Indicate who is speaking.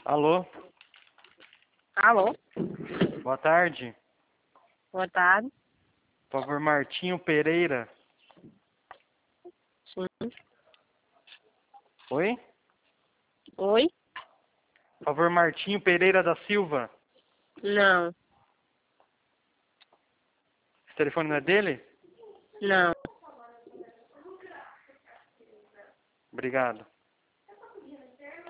Speaker 1: Alô?
Speaker 2: Alô?
Speaker 1: Boa tarde.
Speaker 2: Boa tarde.
Speaker 1: Por favor, Martinho Pereira.
Speaker 2: Sim.
Speaker 1: Oi?
Speaker 2: Oi?
Speaker 1: Por favor, Martinho Pereira da Silva.
Speaker 2: Não.
Speaker 1: Esse telefone não é dele?
Speaker 2: Não.
Speaker 1: Obrigado.